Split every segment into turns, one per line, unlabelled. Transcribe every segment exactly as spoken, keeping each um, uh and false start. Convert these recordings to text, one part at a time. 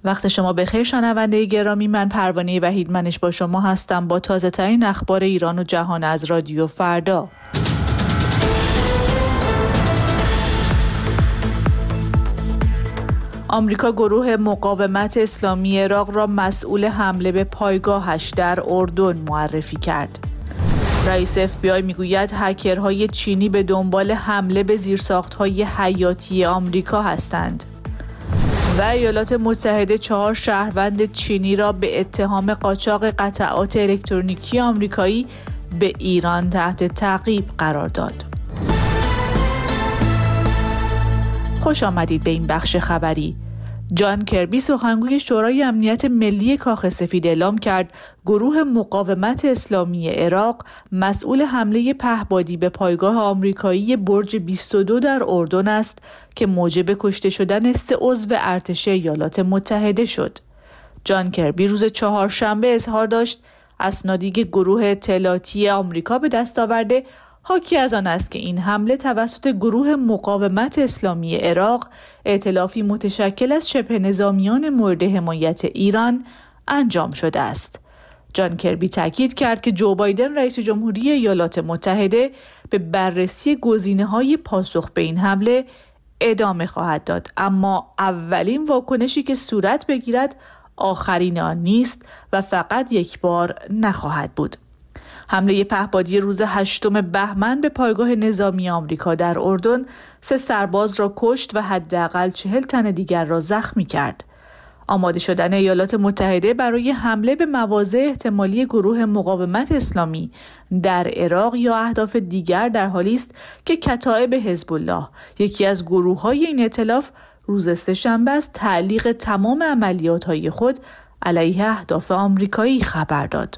وقت شما بخیر شنونده گرامی، من پروانه وحیدمنش با شما هستم با تازه ترین اخبار ایران و جهان از رادیو فردا. آمریکا گروه مقاومت اسلامی عراق را مسئول حمله به پایگاهش در اردن معرفی کرد. رئیس اف بی آی میگوید هکرهای چینی به دنبال حمله به زیرساخت‌های حیاتی آمریکا هستند. و ایالات متحده چهار شهروند چینی را به اتهام قاچاق قطعات الکترونیکی آمریکایی به ایران تحت تعقیب قرار داد. خوش آمدید به این بخش خبری. جان کربی سخنگوی شورای امنیت ملی کاخ سفید اعلام کرد گروه مقاومت اسلامی عراق مسئول حمله پهپادی به پایگاه آمریکایی برج بیست و دو در اردن است که موجب کشته شدن سه عضو ارتش ایالات متحده شد. جان کربی روز چهارشنبه اظهار داشت اسنادی که گروه اطلاعاتی آمریکا به دست آورده حاکی از آن است که این حمله توسط گروه مقاومت اسلامی عراق ائتلافی متشکل از شبه نظامیان مورد حمایت ایران انجام شده است. جان کربی تاکید کرد که جو بایدن رئیس جمهوری ایالات متحده به بررسی گزینه‌های پاسخ به این حمله ادامه خواهد داد، اما اولین واکنشی که صورت بگیرد آخرین آن نیست و فقط یک بار نخواهد بود. حمله پهپادی روز هشتم بهمن به پایگاه نظامی آمریکا در اردن سه سرباز را کشت و حداقل چهل تن دیگر را زخمی کرد. آماده شدن ایالات متحده برای حمله به مواضع احتمالی گروه مقاومت اسلامی در عراق یا اهداف دیگر در حالی است که کتایب حزب الله، یکی از گروه‌های این ائتلاف، روز سه‌شنبه از تعلیق تمام عملیات‌های خود علیه اهداف آمریکایی خبر داد.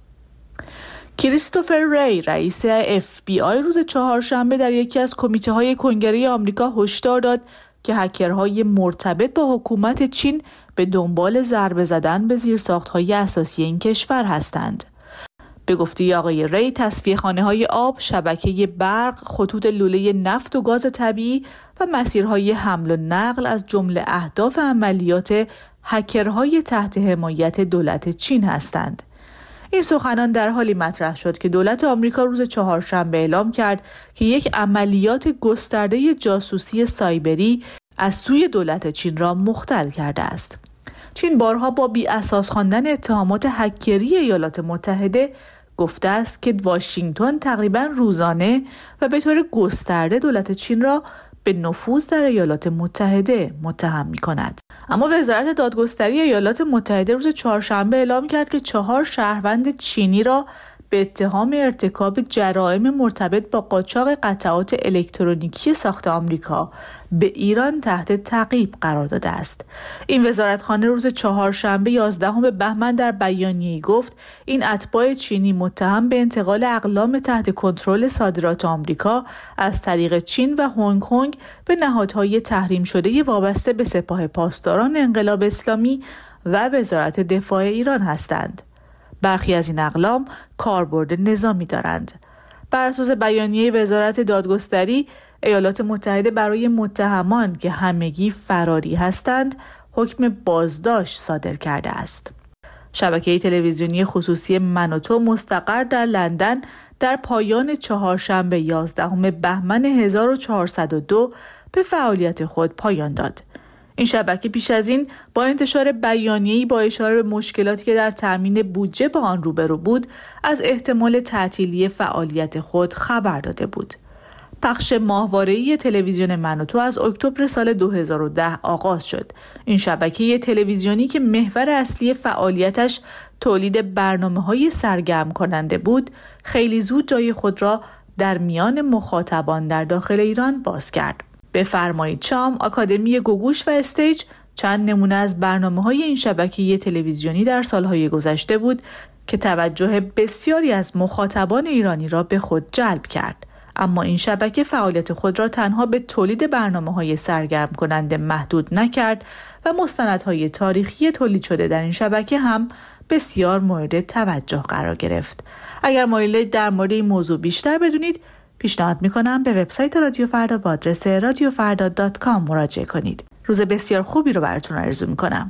کریستوفر ری رئیس اف بی آی روز چهارشنبه در یکی از کمیته‌های کنگره آمریکا هشدار داد که هکرهای مرتبط با حکومت چین به دنبال ضربه زدن به زیرساخت‌های اساسی این کشور هستند. به گفته آقای ری، تصفیه‌خانه‌های آب، شبکه برق، خطوط لوله نفت و گاز طبیعی و مسیرهای حمل و نقل از جمله اهداف عملیات هکرهای تحت حمایت دولت چین هستند. این سخنان در حالی مطرح شد که دولت آمریکا روز چهارشنبه اعلام کرد که یک عملیات گسترده جاسوسی سایبری از سوی دولت چین را مختل کرده است. چین بارها با بی اساس خواندن اتهامات هکری ایالات متحده گفته است که واشنگتن تقریباً روزانه و به طور گسترده دولت چین را به نفوذ در ایالات متحده متهم می‌کند. اما وزارت دادگستری ایالات متحده روز چهارشنبه اعلام کرد که چهار شهروند چینی را به اتهام ارتکاب جرائم مرتبط با قاچاق قطعات الکترونیکی ساخت آمریکا به ایران تحت تعقیب قرار داده است. این وزارتخانه روز چهارشنبه یازدهم بهمن در بیانیه‌ای گفت این اتباع چینی متهم به انتقال اقلام تحت کنترل صادرات آمریکا از طریق چین و هنگ کنگ به نهادهای تحریم شده وابسته به سپاه پاسداران انقلاب اسلامی و وزارت دفاع ایران هستند. برخی از این اقلام کاربرد نظامی دارند. بر اساس بیانیه وزارت دادگستری، ایالات متحده برای متهمان که همگی فراری هستند، حکم بازداشت صادر کرده است. شبکه تلویزیونی خصوصی من و تو مستقر در لندن در پایان چهارشنبه یازدهم بهمن هزار و چهارصد و دو به فعالیت خود پایان داد. این شبکه پیش از این با انتشار بیانیه‌ای با اشاره به مشکلاتی که در تامین بودجه با آن روبرو بود، از احتمال تعطیلی فعالیت خود خبر داده بود. پخش ماهواره‌ای تلویزیون من و تو از اکتبر سال دو هزار و ده آغاز شد. این شبکه تلویزیونی که محور اصلی فعالیتش تولید برنامه‌های سرگرم کننده بود، خیلی زود جای خود را در میان مخاطبان در داخل ایران باز کرد. به فرمای چام، آکادمی گوگوش و استیج چند نمونه از برنامه‌های این شبکه تلویزیونی در سالهای گذشته بود که توجه بسیاری از مخاطبان ایرانی را به خود جلب کرد. اما این شبکه فعالیت خود را تنها به تولید برنامه‌های سرگرم کننده محدود نکرد و مستندهای تاریخی تولید شده در این شبکه هم بسیار مورد توجه قرار گرفت. اگر مایلید در مورد این موضوع بیشتر بدونید، پیشنهاد میکنم به وبسایت رادیو فردا با آدرس رادیو فردا دات کام مراجعه کنید. روز بسیار خوبی رو براتون آرزو میکنم.